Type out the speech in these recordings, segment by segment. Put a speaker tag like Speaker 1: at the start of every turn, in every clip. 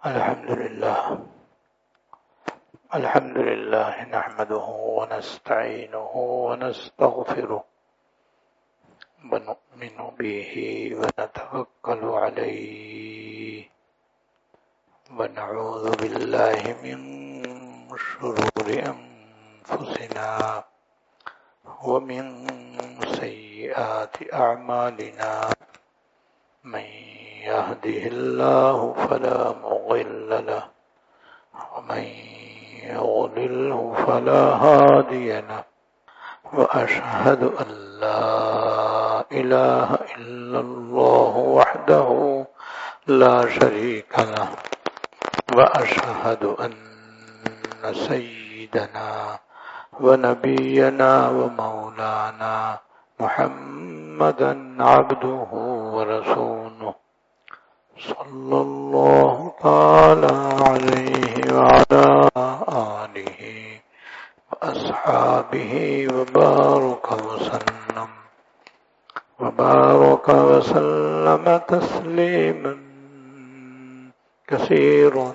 Speaker 1: الحمد لله نحمده ونستعينه ونستغفره ونؤمن به ونتوكل عليه ونعوذ بالله من شرور أنفسنا ومن سيئات أعمالنا من يهده الله فلا مضل له ومن يضلله فلا هادي له وأشهد أن لا إله إلا الله وحده لا شريك له وأشهد أن سيدنا ونبينا ومولانا محمدا عبده ورسوله صلى الله تعالى عليه وعلى آله وأصحابه وبارك وسلم تسليما كثيرا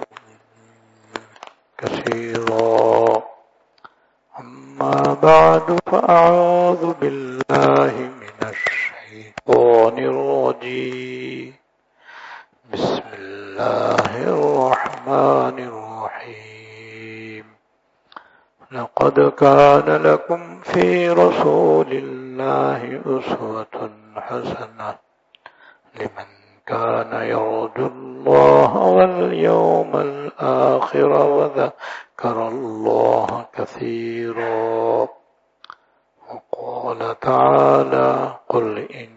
Speaker 1: أما بعد فأعوذ بالله من الشيطان الرجيم بسم الله الرحمن الرحيم لقد كان لكم في رسول الله أسوة حسنة لمن كان يرجو الله واليوم الآخر وذكر الله كثيرا وقال تعالى قل إن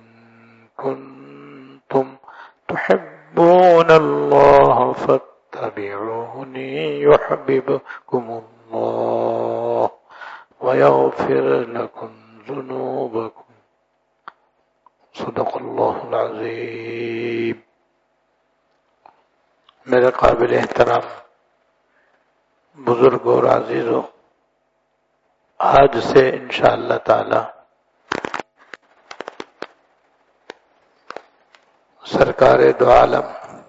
Speaker 1: كنتم تحبون الله فاتبعوني يحببكم الله ويغفر لكم ذنوبكم صدق اللہ العظیم۔ میرے قابل احترام بزرگ اور عزیزوں، آج سے انشاءاللہ تعالی سرکار دو عالم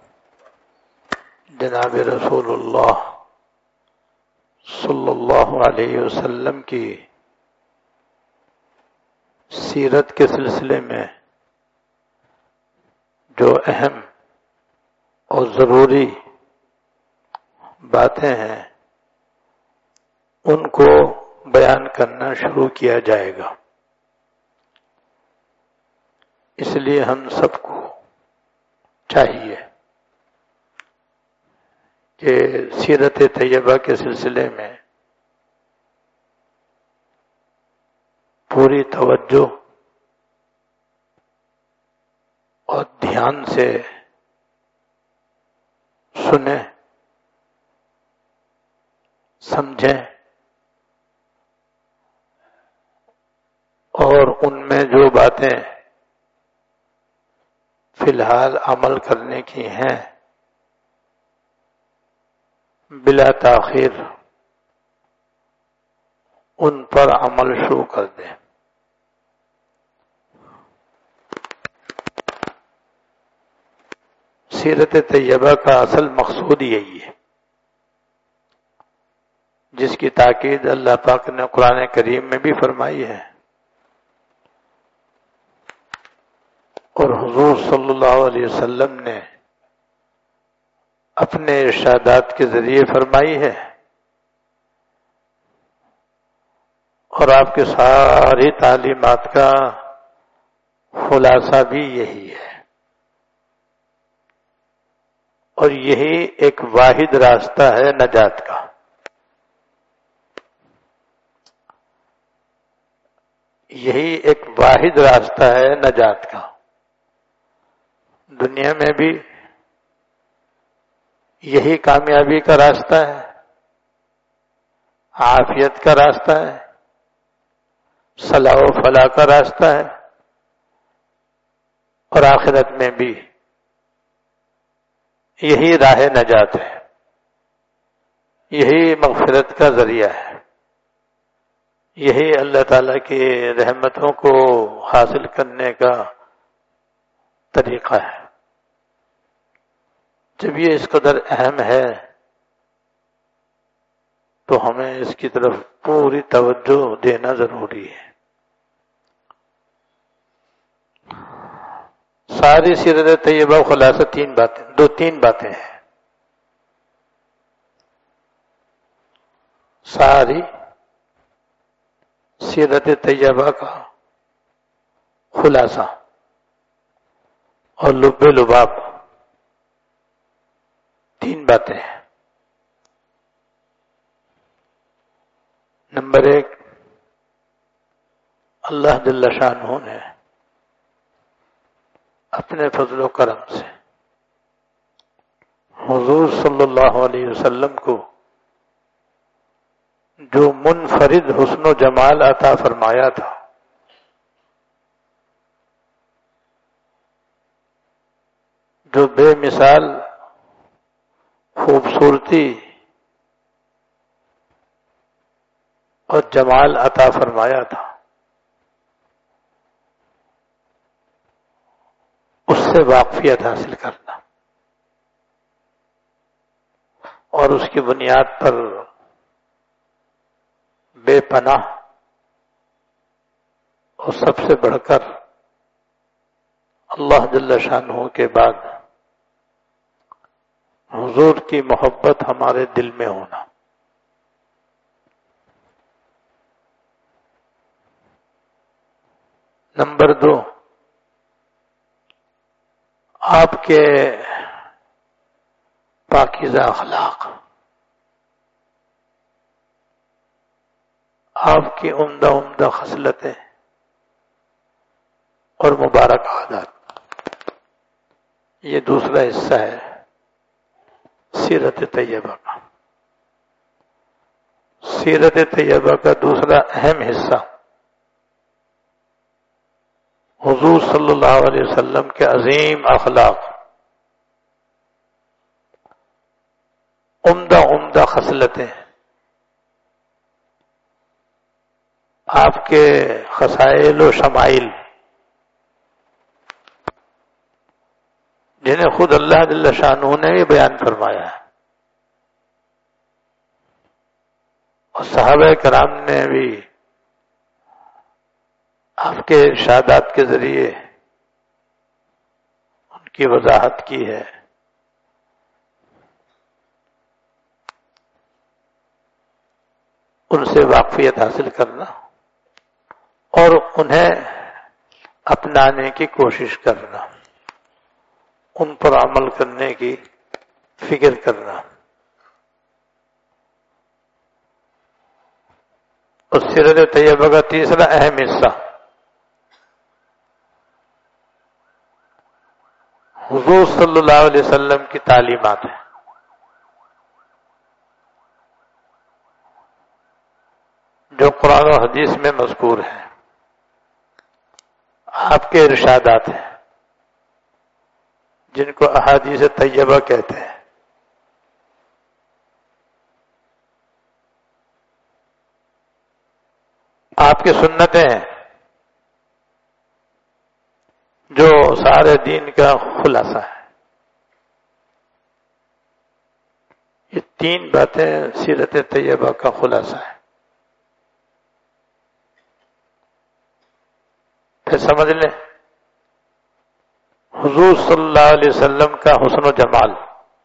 Speaker 1: جناب رسول اللہ صلی اللہ علیہ وسلم کی سیرت کے سلسلے میں جو اہم اور ضروری باتیں ہیں ان کو بیان کرنا شروع کیا جائے گا۔ اس لیے ہم سب کو چاہیے کہ سیرت طیبہ کے سلسلے میں پوری توجہ اور دھیان سے سنیں، سمجھیں اور ان میں جو باتیں فی الحال عمل کرنے کی ہیں بلا تاخیر ان پر عمل شروع کر دیں۔ سیرت طیبہ کا اصل مقصود یہی ہے، جس کی تاکید اللہ پاک نے قرآن کریم میں بھی فرمائی ہے اور حضور صلی اللہ علیہ وسلم نے اپنے ارشادات کے ذریعے فرمائی ہے، اور آپ کے ساری تعلیمات کا خلاصہ بھی یہی ہے، اور یہی ایک واحد راستہ ہے نجات کا۔ یہی ایک واحد راستہ ہے نجات کا، دنیا میں بھی یہی کامیابی کا راستہ ہے، عافیت کا راستہ ہے، صلاح و فلاح کا راستہ ہے، اور آخرت میں بھی یہی راہ نجات ہے، یہی مغفرت کا ذریعہ ہے، یہی اللہ تعالیٰ کی رحمتوں کو حاصل کرنے کا طریقہ ہے۔ جب یہ اس قدر اہم ہے تو ہمیں اس کی طرف پوری توجہ دینا ضروری ہے۔ ساری سیرت طیبہ خلاصہ تین باتیں ہیں۔ ساری سیرت طیبہ کا خلاصہ اور لب لباب تین باتیں ہیں۔ نمبر ایک، اللہ جل شانہ نے اپنے فضل و کرم سے حضور صلی اللہ علیہ وسلم کو جو منفرد حسن و جمال عطا فرمایا تھا، جو بے مثال خوبصورتی اور جمال عطا فرمایا تھا، اس سے واقفیت حاصل کرنا اور اس کی بنیاد پر بے پناہ اور سب سے بڑھ کر اللہ جل شانہ کے بعد حضور کی محبت ہمارے دل میں ہونا۔ نمبر دو، آپ کے پاکیزہ اخلاق، آپ کی عمدہ خصلتیں اور مبارک عادات، یہ دوسرا حصہ ہے سیرت طیبہ کا۔ سیرت طیبہ کا دوسرا اہم حصہ حضور صلی اللہ علیہ وسلم کے عظیم اخلاق، عمدہ خصلتیں، آپ کے خصائل و شمائل، جنہیں خود اللہ جل شانہ نے بھی بیان فرمایا ہے اور صحابہ کرام نے بھی آپ کے ارشادات کے ذریعے ان کی وضاحت کی ہے۔ ان سے واقفیت حاصل کرنا اور انہیں اپنانے کی کوشش کرنا، ان پر عمل کرنے کی فکر کرنا۔ اور سیرت طیبہ کا تیسرا اہم حصہ حضور صلی اللہ علیہ وسلم کی تعلیمات ہیں، جو قرآن و حدیث میں مذکور ہیں، آپ کے ارشادات ہیں جن کو احادیث طیبہ کہتے ہیں۔ آپ کی سنتیں ہیں جو سارے دین کا خلاصہ ہے۔ یہ تین باتیں سیرت طیبہ کا خلاصہ ہے۔ پھر سمجھ لیں حضور صلی اللہ علیہ وسلم کا حسن و جمال،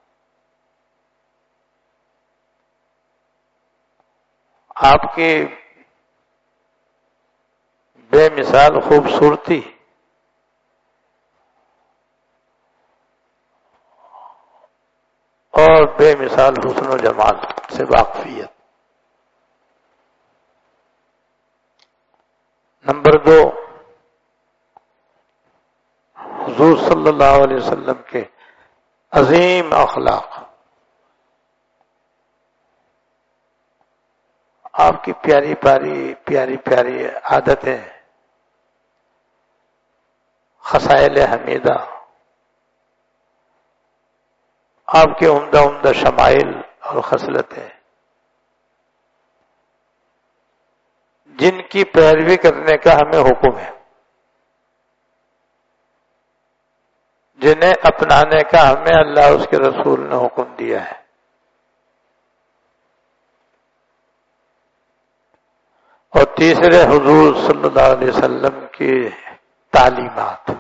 Speaker 1: آپ کی بے مثال خوبصورتی اور بے مثال حسن و جمال سے واقفیت۔ نمبر دو، حضور صلی اللہ علیہ وسلم کے عظیم اخلاق، آپ کی پیاری عادتیں، خصائل حمیدہ، آپ کے عمدہ شمائل اور خصلتیں، جن کی پیروی کرنے کا ہمیں حکم ہے، جنہیں اپنانے کا ہمیں اللہ اس کے رسول نے حکم دیا ہے. اور تیسرے حضور صلی اللہ علیہ وسلم کی تعلیمات،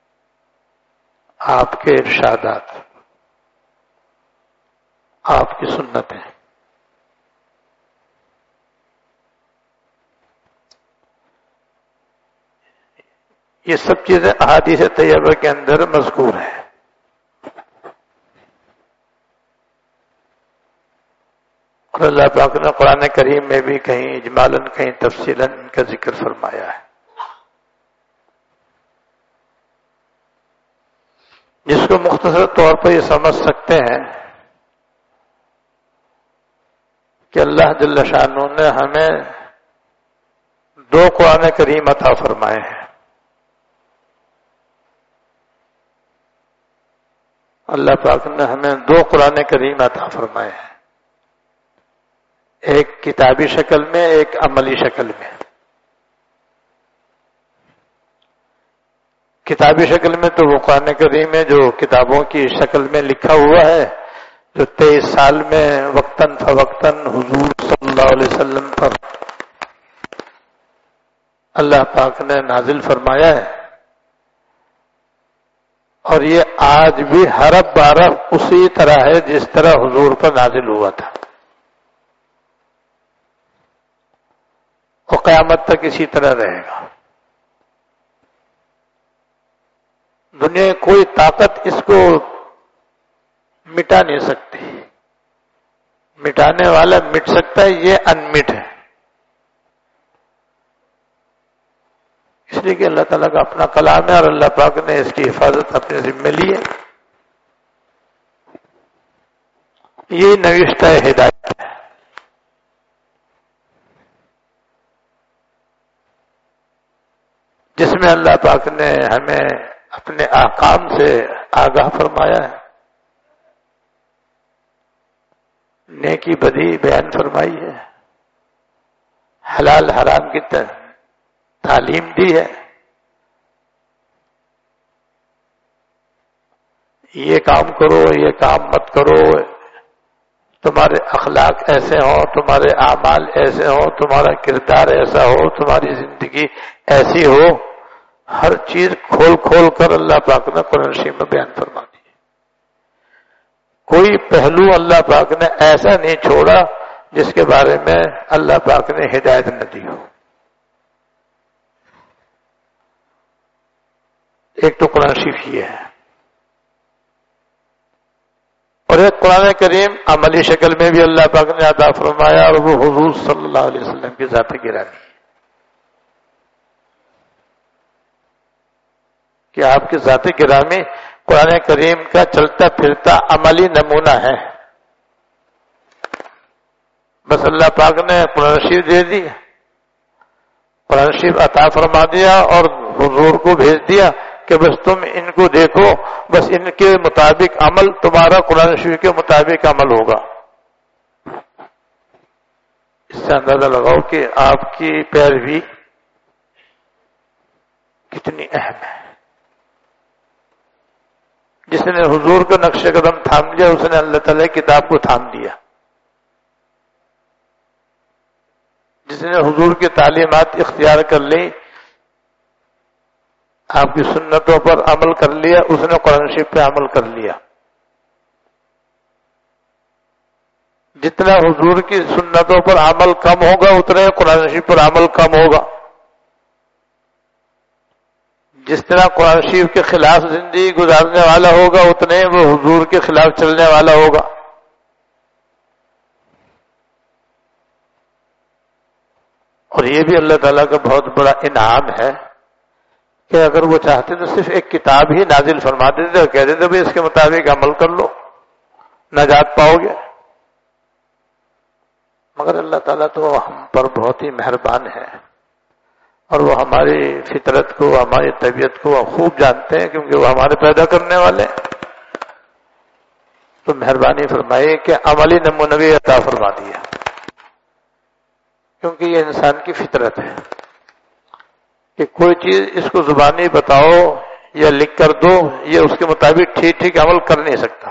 Speaker 1: آپ کے ارشادات، آپ کی سنتیں. یہ سب چیزیں احادیث طیبہ کے اندر مذکور ہیں. اور اللہ پاک نے قرآن کریم میں بھی کہیں اجمالاً کہیں تفصیلاً ان کا ذکر فرمایا ہے، جس کو مختصر طور پر یہ سمجھ سکتے ہیں کہ اللہ جل شانہ نے ہمیں 2 قرآن کریم عطا فرمائے ہیں. اللہ پاک نے ہمیں 2 قرآن کریم عطا فرمائے ہیں، ایک کتابی شکل میں، ایک عملی شکل میں. کتابی شکل میں تو وہ قرآن کریم ہے جو کتابوں کی شکل میں لکھا ہوا ہے، جو 23 سال میں وقتاً فوقتاً حضور صلی اللہ علیہ وسلم پر اللہ پاک نے نازل فرمایا ہے. اور یہ آج بھی حرف بحرف اسی طرح ہے جس طرح حضور پر نازل ہوا تھا، اور قیامت تک اسی طرح رہے گا. دنیا کی کوئی طاقت اس کو مٹا نہیں سکتی. مٹانے والا مٹ سکتا ہے، یہ انمٹ ہے. اس لیے کہ اللہ تعالیٰ کا اپنا کلام ہے اور اللہ پاک نے اس کی حفاظت اپنے ذمہ لی ہے. یہ نوشتہ ہدایت ہے. جس میں اللہ پاک نے ہمیں اپنے احکام سے آگاہ فرمایا ہے، نیکی بدی بیان فرمائی ہے، حلال حرام کی تعلیم دی ہے. یہ کام کرو، یہ کام مت کرو، تمہارے اخلاق ایسے ہوں، تمہارے اعمال ایسے ہوں، تمہارا کردار ایسا ہو، تمہاری زندگی ایسی ہو. ہر چیز کھول کھول کر اللہ پاک نے قرآن شریف میں بیان فرما دی. کوئی پہلو اللہ پاک نے ایسا نہیں چھوڑا جس کے بارے میں اللہ پاک نے ہدایت نہ دی ہو. ایک تو قرآن شریف یہ ہے، اور ایک قرآن کریم عملی شکل میں بھی اللہ پاک نے عطا فرمایا، اور وہ حضور صلی اللہ علیہ وسلم کی ذات گرامی، کہ آپ کی ذات گرامی قرآن کریم کا چلتا پھرتا عملی نمونہ ہے. بس اللہ پاک نے قرآن شریف دے دی، قرآن شریف عطا فرما دیا اور حضور کو بھیج دیا کہ بس تم ان کو دیکھو، بس ان کے مطابق عمل، تمہارا قرآن شریف کے مطابق عمل ہوگا. اس سے اندازہ لگاؤ کہ آپ کی پیروی کتنی اہم ہے. جس نے حضور کا نقش قدم تھام لیا، اس نے اللہ تعالی کی کتاب کو تھام دیا. جس نے حضور کی تعلیمات اختیار کر لی، آپ کی سنتوں پر عمل کر لیا، اس نے قرآن شریف پہ عمل کر لیا. جتنا حضور کی سنتوں پر عمل کم ہوگا، اتنا ہی قرآن شریف پر عمل کم ہوگا. جس طرح قرآن شریف کے خلاف زندگی گزارنے والا ہوگا، اتنے وہ حضور کے خلاف چلنے والا ہوگا. اور یہ بھی اللہ تعالیٰ کا بہت بڑا انعام ہے کہ اگر وہ چاہتے تو صرف ایک کتاب ہی نازل فرما دیتے اور کہہ دیتے بھائی اس کے مطابق عمل کر لو، نجات پاؤ گے. مگر اللہ تعالیٰ تو ہم پر بہت ہی مہربان ہے، اور وہ ہماری فطرت کو، ہماری طبیعت کو خوب جانتے ہیں، کیونکہ وہ ہمارے پیدا کرنے والے ہیں. تو مہربانی فرمائیے کہ عملی نمونہ بھی عطا فرما دیا، کیونکہ یہ انسان کی فطرت ہے کہ کوئی چیز اس کو زبانی بتاؤ یا لکھ کر دو، یہ اس کے مطابق ٹھیک ٹھیک عمل کر نہیں سکتا۔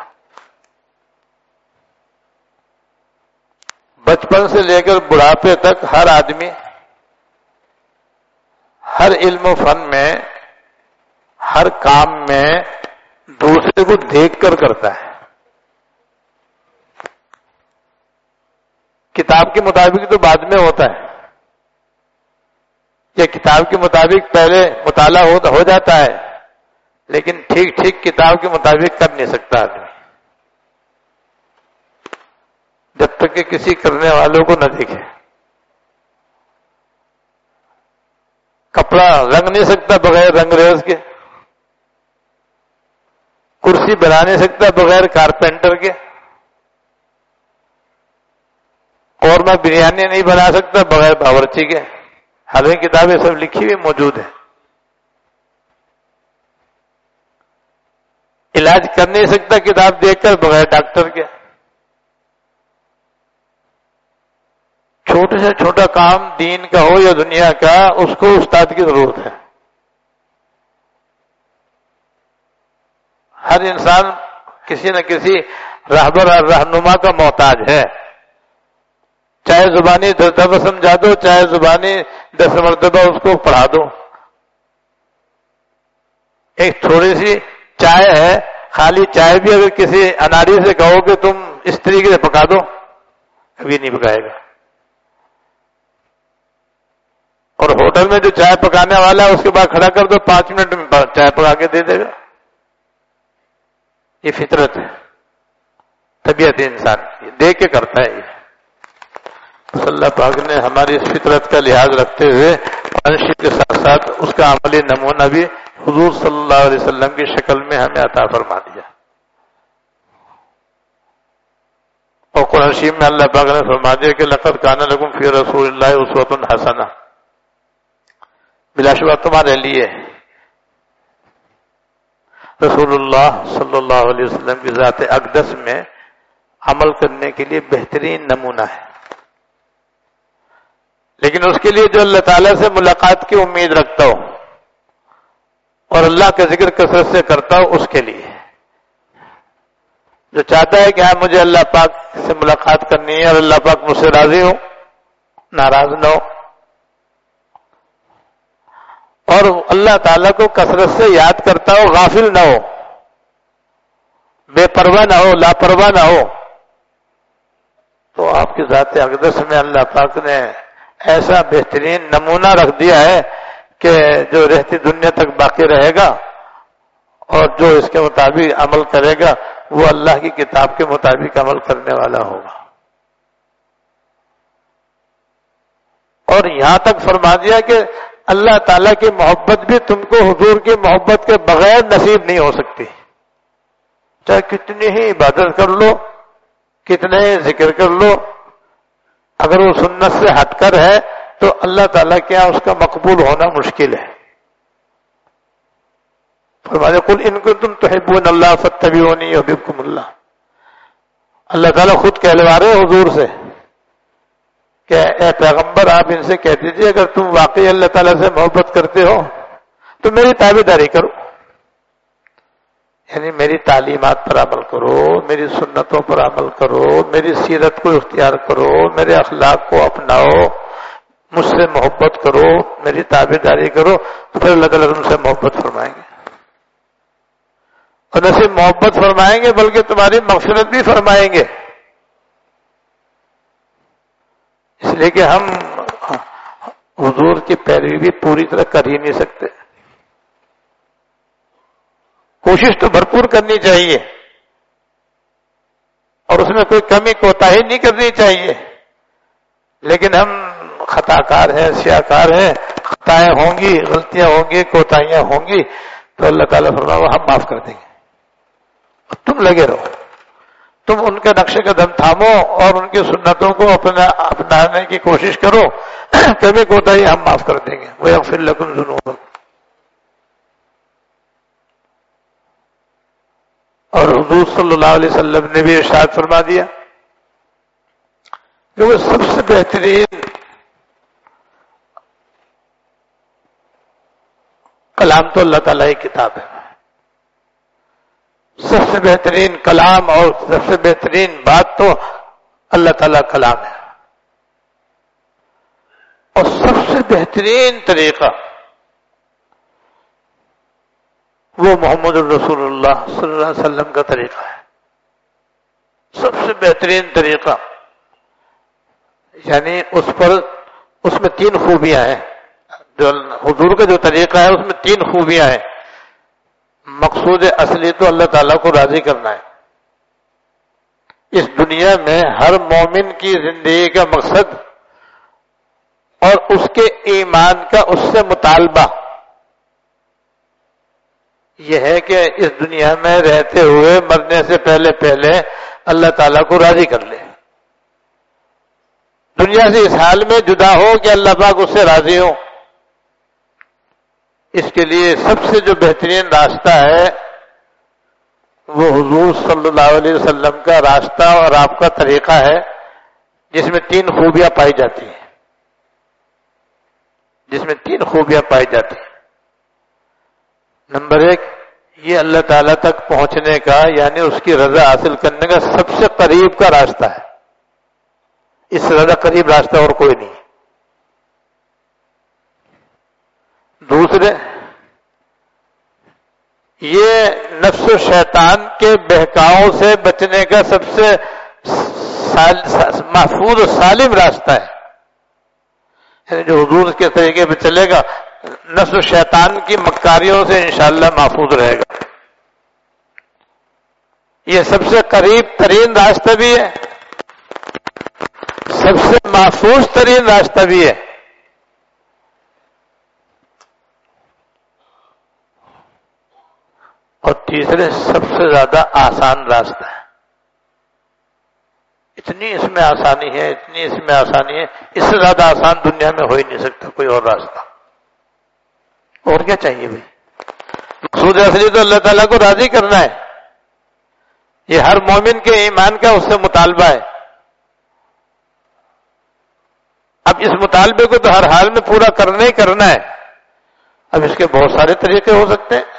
Speaker 1: بچپن سے لے کر بڑھاپے تک ہر آدمی ہر علم و فن میں، ہر کام میں دوسرے کو دیکھ کر کرتا ہے۔ کتاب کے مطابق تو بعد میں ہوتا ہے، یا کتاب کے مطابق پہلے مطالعہ ہو جاتا ہے، لیکن ٹھیک ٹھیک کتاب کے مطابق کر نہیں سکتا آدمی جب تک کہ کسی کرنے والوں کو نہ دیکھے۔ کپڑا رنگ نہیں سکتا بغیر رنگ ریز کے، کرسی بنا نہیں سکتا بغیر کارپینٹر کے، قورمہ بریانی نہیں بنا سکتا بغیر باورچی کے۔ حالانکہ کتابیں سب لکھی ہوئی موجود ہیں۔ علاج کر نہیں سکتا کتاب دیکھ کر بغیر ڈاکٹر کے۔ چھوٹے سے چھوٹا کام دین کا ہو یا دنیا کا، اس کو استاد کی ضرورت ہے۔ ہر انسان کسی نہ کسی رہبر اور رہنما کا محتاج ہے، چاہے زبانی 10 دفعہ سمجھا دو، چاہے زبانی 10 مرتبہ اس کو پڑھا دو۔ ایک تھوڑی سی چائے ہے، خالی چائے بھی اگر کسی اناڑی سے کہو کہ تم اس طریقے سے پکا دو، کبھی نہیں پکائے گا۔ اور ہوٹل میں جو چائے پکانے والا ہے اس کے بعد کھڑا کر دو، 5 منٹ میں چائے پکا کے دے دے گا۔ یہ فطرت ہے، طبیعت انسان کی، دیکھ کے کرتا ہے یہ۔ اللہ پاک نے ہماری اس فطرت کا لحاظ رکھتے ہوئے قرآن شریف کے ساتھ ساتھ اس کا عملی نمونہ بھی حضور صلی اللہ علیہ وسلم کی شکل میں ہمیں عطا فرما دیا۔ اور قرآن شریف میں اللہ پاک نے فرما دیا کہ لقد کان لکم فی رسول اللہ اسوۃ حسنہ، بلا شبہ تمہارے لیے رسول اللہ صلی اللہ علیہ وسلم کی ذات اقدس میں عمل کرنے کے لیے بہترین نمونہ ہے۔ لیکن اس کے لیے جو اللہ تعالیٰ سے ملاقات کی امید رکھتا ہو اور اللہ کا ذکر کثرت سے کرتا ہو، اس کے لیے جو چاہتا ہے کہ ہاں مجھے اللہ پاک سے ملاقات کرنی ہے اور اللہ پاک مجھ سے راضی ہو، ناراض نہ ہو، اور اللہ تعالیٰ کو کثرت سے یاد کرتا ہو، غافل نہ ہو، بے پرواہ نہ ہو، لاپرواہ نہ ہو، تو آپ کی ذات اقدس میں اللہ پاک نے ایسا بہترین نمونہ رکھ دیا ہے کہ جو رہتی دنیا تک باقی رہے گا، اور جو اس کے مطابق عمل کرے گا وہ اللہ کی کتاب کے مطابق عمل کرنے والا ہوگا۔ اور یہاں تک فرما دیا کہ اللہ تعالیٰ کی محبت بھی تم کو حضور کی محبت کے بغیر نصیب نہیں ہو سکتی، چاہے کتنی ہی عبادت کر لو، کتنے ہی ذکر کر لو، اگر وہ سنت سے ہٹ کر ہے تو اللہ تعالیٰ کے یہاں اس کا مقبول ہونا مشکل ہے۔ فرمایا قل ان کنتم تحبون اللہ فاتبعونی یحببکم اللہ۔ اللہ تعالیٰ خود کہلوا رہے حضور سے کہ اے پیغمبر آپ ان سے کہہ دیجیے اگر تم واقعی اللہ تعالیٰ سے محبت کرتے ہو تو میری تابعداری کرو، یعنی میری تعلیمات پر عمل کرو، میری سنتوں پر عمل کرو، میری سیرت کو اختیار کرو، میرے اخلاق کو اپناؤ، مجھ سے محبت کرو، میری تابعداری کرو، تو پھر اللہ تعالیٰ تم سے محبت فرمائیں گے، اور نہ صرف محبت فرمائیں گے بلکہ تمہاری مغفرت بھی فرمائیں گے۔ اس لیے کہ ہم حضور کی پیروی بھی پوری طرح کر ہی نہیں سکتے، کوشش تو بھرپور کرنی چاہیے اور اس میں کوئی کمی کوتاہی نہیں کرنی چاہیے، لیکن ہم خطا کار ہیں، سیاہ کار ہیں، خطائیں ہوں گی، غلطیاں ہوں گی، کوتاہیاں ہوں گی، تو اللہ تعالیٰ فرمایا ہم معاف کر دیں گے، تم لگے رہو، تم ان کے نقش قدم تھامو اور ان کی سنتوں کو اپنانے کی کوشش کرو، کمی کوتاہی ہم معاف کر دیں گے، وَيَغْفِرْ لَكُمْ ذُنُوبَكُمْ۔ اور حضور صلی اللہ علیہ وسلم نے بھی ارشاد فرما دیا کہ وہ سب سے بہترین کلام تو اللہ تعالیٰ کی کتاب ہے. سب سے بہترین کلام اور سب سے بہترین بات تو اللہ تعالیٰ کلام ہے. اور سب سے بہترین طریقہ وہ محمد الرسول اللہ صلی اللہ علیہ وسلم کا طریقہ ہے. سب سے بہترین طریقہ، یعنی اس میں 3 خوبیاں ہیں. جو حضور کا جو طریقہ ہے اس میں 3 خوبیاں ہیں. مقصود اصلی تو اللہ تعالیٰ کو راضی کرنا ہے. اس دنیا میں ہر مومن کی زندگی کا مقصد اور اس کے ایمان کا اس سے مطالبہ یہ ہے کہ اس دنیا میں رہتے ہوئے مرنے سے پہلے اللہ تعالیٰ کو راضی کر لے. دنیا سے اس حال میں جدا ہو کہ اللہ پاک اس سے راضی ہو. اس کے لیے سب سے جو بہترین راستہ ہے وہ حضور صلی اللہ علیہ وسلم کا راستہ اور آپ کا طریقہ ہے، جس میں 3 خوبیاں پائی جاتی ہیں. نمبر 1، یہ اللہ تعالیٰ تک پہنچنے کا یعنی اس کی رضا حاصل کرنے کا سب سے قریب کا راستہ ہے. اس سے زیادہ قریب راستہ اور کوئی نہیں. دوسرے، یہ نفس و شیطان کے بہکاؤ سے بچنے کا سب سے محفوظ و سالم راستہ ہے. یعنی جو حضور کے طریقے پہ چلے گا نفس و شیطان کی مکاریوں سے انشاءاللہ محفوظ رہے گا. یہ سب سے قریب ترین راستہ بھی ہے، سب سے محفوظ ترین راستہ بھی ہے. اور تیسرے سب سے زیادہ آسان راستہ ہے. اتنی اس میں آسانی ہے، اس سے زیادہ آسان دنیا میں ہو ہی نہیں سکتا کوئی اور راستہ. اور کیا چاہیے بھائی؟ مقصود اصلی تو اللہ تعالیٰ کو راضی کرنا ہے. یہ ہر مومن کے ایمان کا اس سے مطالبہ ہے. اب اس مطالبے کو تو ہر حال میں پورا کرنا ہی کرنا ہے. اب اس کے بہت سارے طریقے ہو سکتے ہیں.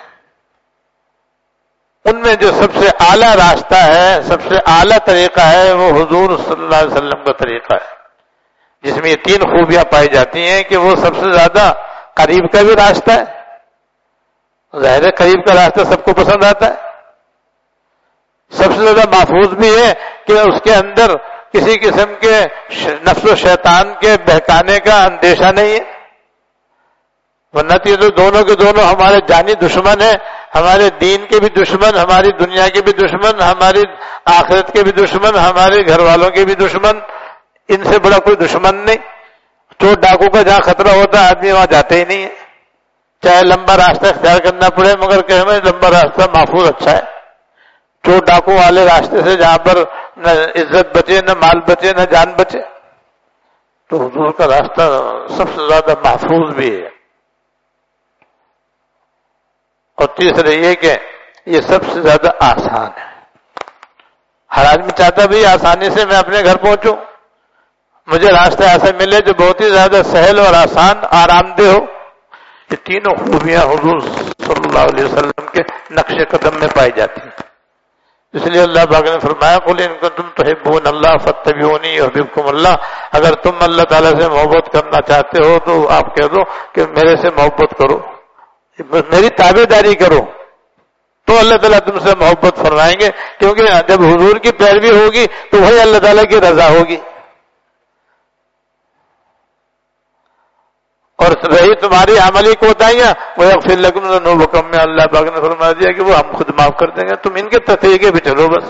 Speaker 1: ان میں جو سب سے اعلیٰ راستہ ہے، سب سے اعلیٰ طریقہ ہے وہ حضور صلی اللہ علیہ وسلم کا طریقہ ہے، جس میں یہ 3 خوبیاں پائی جاتی ہیں کہ وہ سب سے زیادہ قریب کا بھی راستہ ہے. ظاہر ہے قریب کا راستہ سب کو پسند آتا ہے. سب سے زیادہ محفوظ بھی ہے کہ اس کے اندر کسی قسم کے نفس و شیطان کے بہکانے کا اندیشہ نہیں ہے. ورنہ یہ تو دونوں کے دونوں ہمارے جانی دشمن ہیں. ہمارے دین کے بھی دشمن، ہماری دنیا کے بھی دشمن، ہماری آخرت کے بھی دشمن، ہمارے گھر والوں کے بھی دشمن. ان سے بڑا کوئی دشمن نہیں. چور ڈاکو کا جہاں خطرہ ہوتا ہے آدمی وہاں جاتے ہی نہیں ہے. چاہے لمبا راستہ اختیار کرنا پڑے مگر کہ ہمیں لمبا راستہ محفوظ اچھا ہے. چور ڈاکو والے راستے سے جہاں پر نہ عزت بچے، نہ مال بچے، نہ جان بچے، تو حضور کا راستہ سب سے زیادہ محفوظ بھی ہے. اور تیسرے یہ کہ یہ سب سے زیادہ آسان ہے. ہر آدمی چاہتا بھی آسانی سے میں اپنے گھر پہنچوں، مجھے راستہ ایسا ملے جو بہت ہی زیادہ سہل اور آسان، آرام دہ ہو. یہ تینوں خوبیاں حضور صلی اللہ علیہ وسلم کے نقش قدم میں پائی جاتی ہیں. اس لیے اللہ پاک نے فرمایا قل ان کنتم تحبون اللہ فاتبعونی یحببکم اللہ. اگر تم اللہ تعالیٰ سے محبت کرنا چاہتے ہو تو آپ کہہ دو کہ میرے سے محبت کرو، میری تابع داری کرو، تو اللہ تعالیٰ تم سے محبت فرمائیں گے. کیونکہ جب حضور کی پیروی ہوگی تو وہی اللہ تعالیٰ کی رضا ہوگی. اور رہی تمہاری عملی کوتاہیاں وَيَغْفِرْ لَكُمْ ذُنُوبَكُمْ میں اللہ پاک نے فرما دیا کہ وہ ہم خود معاف کر دیں گے. تم ان کے طریقے پہ چلو بس.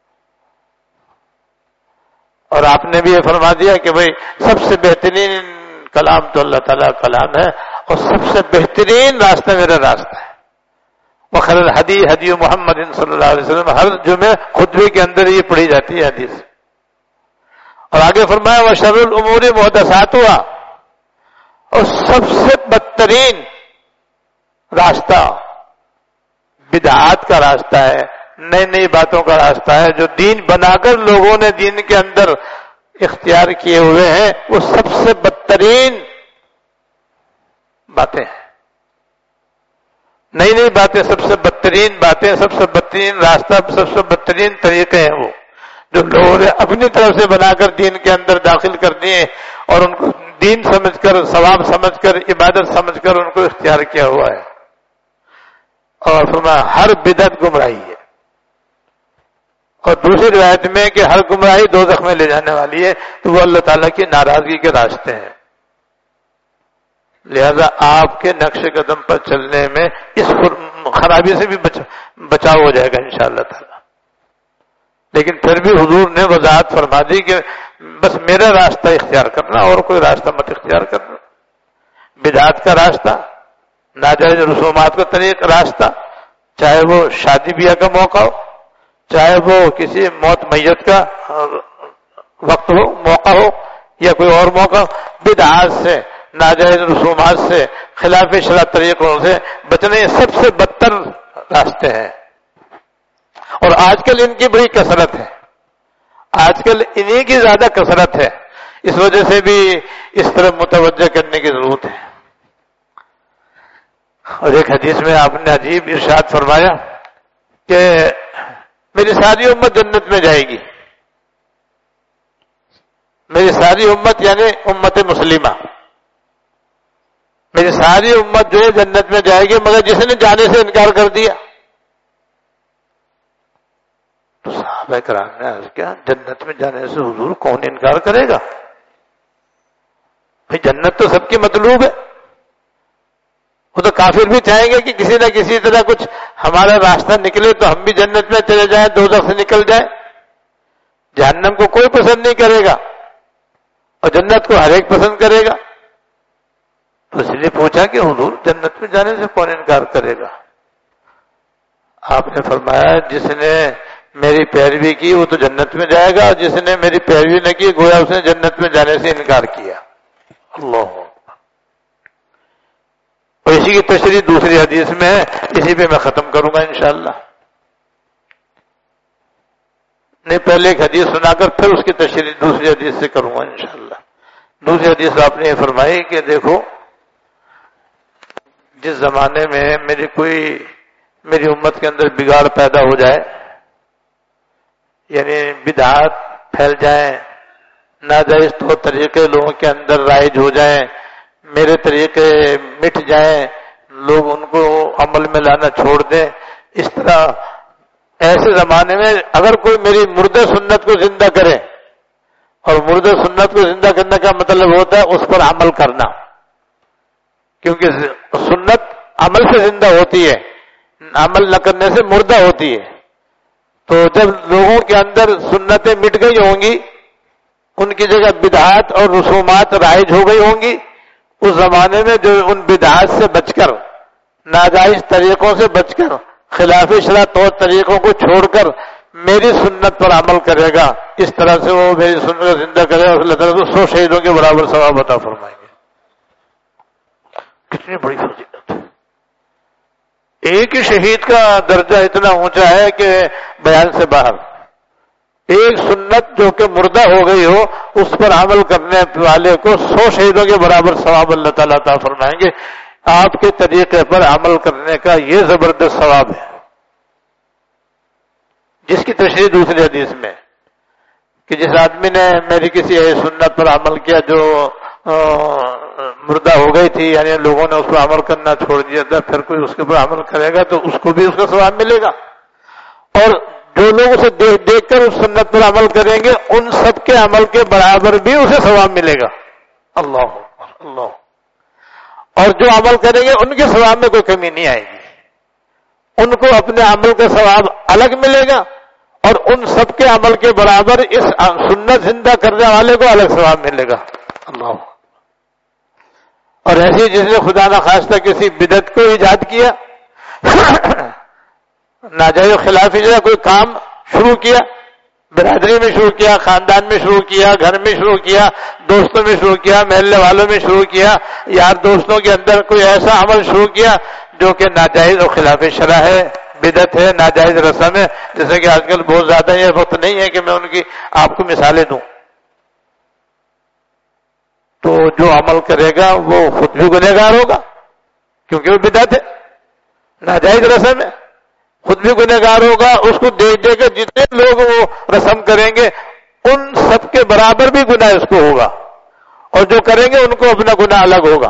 Speaker 1: اور آپ نے بھی یہ فرما دیا کہ بھئی سب سے بہترین کلام تو اللہ تعالیٰ کا کلام ہے اور سب سے بہترین راستہ میرا راستہ ہے. وَخَيْرُ الْهَدِيِّ هَدْيُ مُحَمَّدٍ صلی اللہ علیہ وسلم. ہر جمعے خطبے کے اندر یہ پڑھی جاتی ہے حدیث. اور آگے فرمایا وَشَرُّ الْأُمُورِ مُحْدَثَاتُهَا. اور سب سے بدترین راستہ بدعات کا راستہ ہے، نئی نئی باتوں کا راستہ ہے جو دین بنا کر لوگوں نے دین کے اندر اختیار کیے ہوئے ہیں. وہ سب سے بدترین باتیں ہیں. نئی نئی باتیں، سب سے بدترین باتیں، سب سے بدترین راستہ، سب سے بدترین طریقے ہیں وہ جو لوگوں نے اپنی طرف سے بنا کر دین کے اندر داخل کر دیے اور ان کو دین سمجھ کر، ثواب سمجھ کر، عبادت سمجھ کر ان کو اختیار کیا ہوا ہے۔ اور فرمایا ہر بدعت گمراہی ہے، اور دوسری روایت میں کہ ہر گمراہی دوزخ میں لے جانے والی ہے، تو وہ اللہ تعالیٰ کی ناراضگی کے راستے ہیں۔ لہذا آپ کے نقش قدم پر چلنے میں اس خرابی سے بھی بچاؤ ہو جائے گا انشاءاللہ تعالی۔ لیکن پھر بھی حضور نے وضاحت فرما دی کہ بس میرا راستہ اختیار کرنا، اور کوئی راستہ مت اختیار کرنا۔ بدعات کا راستہ، ناجائز رسومات کا طریق راستہ، چاہے وہ شادی بیاہ کا موقع ہو، چاہے وہ کسی موت میت کا وقت ہو، موقع ہو، یا کوئی اور موقع ہو، بدعات سے، ناجائز رسومات سے، خلاف شرع طریقوں سے بچنے سب سے بدتر راستے ہیں۔ اور آج کل ان کی بڑی کثرت ہے، آج کل انہی کی زیادہ کثرت ہے، اس وجہ سے بھی اس طرف متوجہ کرنے کی ضرورت ہے۔ اور ایک حدیث میں آپ نے عجیب ارشاد فرمایا کہ میری ساری امت جنت میں جائے گی، میری ساری امت یعنی امت مسلمہ، میری ساری امت جو ہے جنت میں جائے گی مگر جس نے جانے سے انکار کر دیا۔ تو صحابہ کرام نے عرض کیا جنت میں جانے سے حضور کون انکار کرے گا؟ بھئی جنت تو سب کی مطلوب ہے، وہ تو کافر بھی چاہیں گے کہ کسی نہ کسی طرح کچھ ہمارا راستہ نکلے تو ہم بھی جنت میں چلے جائیں، دوزخ سے نکل جائیں۔ جہنم کو کوئی پسند نہیں کرے گا اور جنت کو ہر ایک پسند کرے گا۔ تو اس لیے پوچھا کہ حضور جنت میں جانے سے کون انکار کرے گا؟ آپ نے فرمایا جس نے میری پیروی کی وہ تو جنت میں جائے گا، اور جس نے میری پیروی نہ کی گویا اس نے جنت میں جانے سے انکار کیا۔ اللہ، اور اسی کی تشریح دوسری حدیث میں ہے، اسی پہ میں ختم کروں گا انشاءاللہ۔ نہیں، پہلے ایک حدیث سنا کر پھر اس کی تشریح دوسری حدیث سے کروں گا انشاءاللہ۔ دوسری حدیث آپ نے یہ فرمائی کہ دیکھو جس زمانے میں میری امت کے اندر بگاڑ پیدا ہو جائے، یعنی بدعات پھیل جائیں، ناجائز طور طریقے لوگوں کے اندر رائج ہو جائیں، میرے طریقے مٹ جائیں، لوگ ان کو عمل میں لانا چھوڑ دیں، اس طرح ایسے زمانے میں اگر کوئی میری مردہ سنت کو زندہ کرے، اور مردہ سنت کو زندہ کرنے کا مطلب ہوتا ہے اس پر عمل کرنا، کیونکہ سنت عمل سے زندہ ہوتی ہے، عمل نہ کرنے سے مردہ ہوتی ہے۔ تو جب لوگوں کے اندر سنتیں مٹ گئی ہوں گی، ان کی جگہ بدعات اور رسومات رائج ہو گئی ہوں گی، اس زمانے میں جو ان بدعات سے بچ کر، ناجائز طریقوں سے بچ کر، خلاف شرع طور طریقوں کو چھوڑ کر میری سنت پر عمل کرے گا، اس طرح سے وہ میری سنت کو زندہ کرے گا، اللہ تعالیٰ کو 100 شہیدوں کے برابر ثواب عطا فرمائیں گے۔ کتنی بڑی فضیلت ہے! ایک ہی شہید کا درجہ اتنا اونچا ہے کہ بیان سے باہر۔ ایک سنت جو کہ مردہ ہو گئی ہو اس پر عمل کرنے والے کو 100 شہیدوں کے برابر ثواب اللہ تعالیٰ عطا فرمائیں گے۔ آپ کے طریقے پر عمل کرنے کا یہ زبردست ثواب ہے، جس کی تشریح دوسری حدیث میں کہ جس آدمی نے میری کسی سنت پر عمل کیا جو مردہ ہو گئی تھی، یعنی لوگوں نے اس پر عمل کرنا چھوڑ دیا تھا، پھر کوئی اس کے اوپر عمل کرے گا تو اس کو بھی اس کا ثواب ملے گا، اور جو لوگ اسے دیکھ دیکھ کر اس سنت پر عمل کریں گے ان سب کے عمل کے برابر بھی اسے ثواب ملے گا۔ اللہ اللہ، اور جو عمل کریں گے ان کے ثواب میں کوئی کمی نہیں آئے گی، ان کو اپنے عمل کا ثواب الگ ملے گا، اور ان سب کے عمل کے برابر اس سنت زندہ کرنے والے کو الگ ثواب ملے گا۔ اللہ، اور ایسی جس نے خدا نخواستہ کسی بدعت کو ایجاد کیا، ناجائز خلاف جو کوئی کام شروع کیا، برادری میں شروع کیا، خاندان میں شروع کیا، گھر میں شروع کیا، دوستوں میں شروع کیا، محلے والوں میں شروع کیا، یار دوستوں کے اندر کوئی ایسا عمل شروع کیا جو کہ ناجائز اور خلاف شرع ہے، بدعت ہے، ناجائز رسم ہے، جیسے کہ آج کل بہت زیادہ یہ وقت نہیں ہے کہ میں ان کی آپ کو مثالیں دوں، تو جو عمل کرے گا وہ خود بھی گنہگار ہوگا کیونکہ وہ بدعت ہے، ناجائز رسم ہے، خود بھی گنہگار ہوگا، اس کو دیکھ دے کے جتنے لوگ وہ رسم کریں گے ان سب کے برابر بھی گناہ اس کو ہوگا، اور جو کریں گے ان کو اپنا گناہ الگ ہوگا۔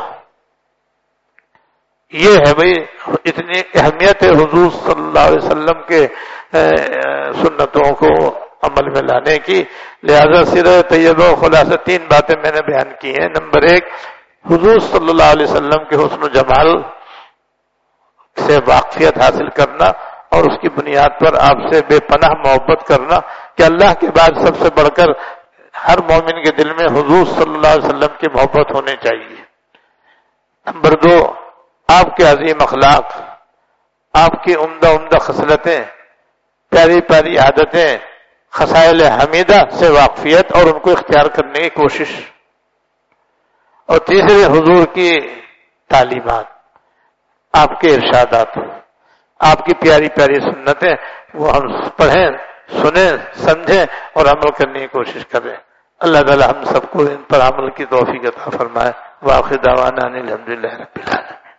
Speaker 1: یہ ہے بھئی اتنی اہمیت ہے حضور صلی اللہ علیہ وسلم کے سنتوں کو عمل میں لانے کی۔ لہذا سیرت طیبہ و خلاصہ 3 باتیں میں نے بیان کی ہیں۔ نمبر 1، حضور صلی اللہ علیہ وسلم کے حسن و جمال سے واقفیت حاصل کرنا اور اس کی بنیاد پر آپ سے بے پناہ محبت کرنا کہ اللہ کے بعد سب سے بڑھ کر ہر مومن کے دل میں حضور صلی اللہ علیہ وسلم کی محبت ہونی چاہیے۔ نمبر 2، آپ کے عظیم اخلاق، آپ کی عمدہ خصلتیں، پیاری پیاری عادتیں، خصائل حمیدہ سے واقفیت اور ان کو اختیار کرنے کی کوشش۔ اور تیسرے، حضور کی تعلیمات، آپ کے ارشادات، آپ کی پیاری پیاری سنتیں، وہ ہم پڑھیں، سنیں، سمجھیں اور عمل کرنے کی کوشش کریں۔ اللہ تعالی ہم سب کو ان پر عمل کی توفیق عطا فرمائے۔ وآخر دعوانا ان الحمدللہ رب العالمین۔